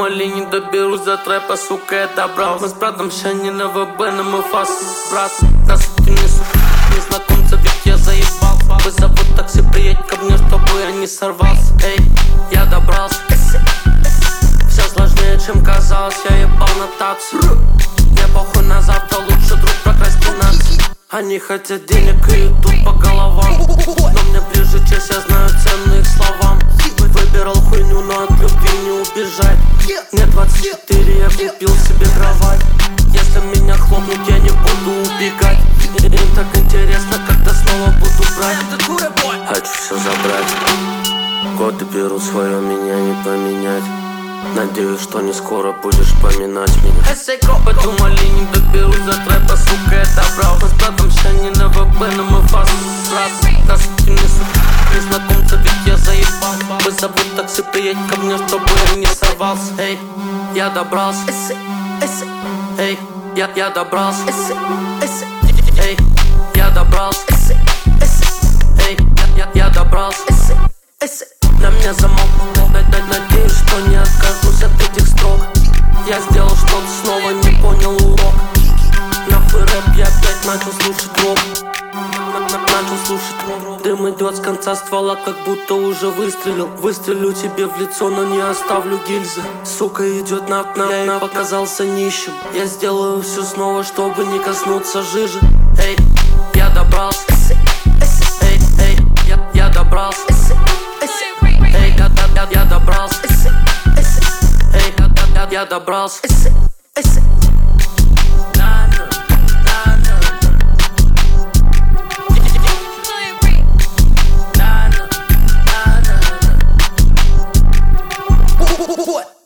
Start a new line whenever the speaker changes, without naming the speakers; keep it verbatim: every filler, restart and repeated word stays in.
думали, не доберусь до трэпа, сука, я добрал. Мы с братом ща не на ВБ, но мы фас, брат. Да сука, не сука, незнакомца, ведь я заебал. Вызову такси, приедь ко мне, чтобы я не сорвался. Эй, я добрался. Все сложнее, чем казалось, я ебал нотацию. Мне похуй на завтра, лучше друг прокрастинации. Они хотят денег и идут по головам, но мне ближе честь, я знаю цену их словам. Выбирал хуйню, но от любви не убежать. Мне двадцать четыре, я купил себе кровать. Если меня хлопнут, я не буду убегать. Им так интересно, когда снова буду брать. Хочу все забрать. Годы берут свое, меня не поменять. Надеюсь, что не скоро будешь поминать меня. Эсэй копы думали, не доберусь до трэпа, сука, я добрал. Мы с братом ща не на ВБ, но мы фаст, брат. Да сука, не сука, незнакомца, ведь я заебал. Вызову такси, приедь ко мне, чтобы я не сорвался. Эй, я добрался. Эй, я, я добрался. Эй, я добрался. Эй, я, я, я добрался. На меня замолк, надеюсь, что не откажусь от этих строк. Я сделал что-то, снова не понял урок. Нахуй рэп, я опять начал слушать рок. Начал слушать рок. Дым идет с конца ствола, как будто уже выстрелил. Выстрелю тебе в лицо, но не оставлю гильзы. Сука идет на окна, я показался нищим. Я сделаю все снова, чтобы не коснуться жижи. Эй, я добрался. Эй, эй, я, я добрался. Эй, я, я, я добрался. Эй, я, я, я добрался.
What?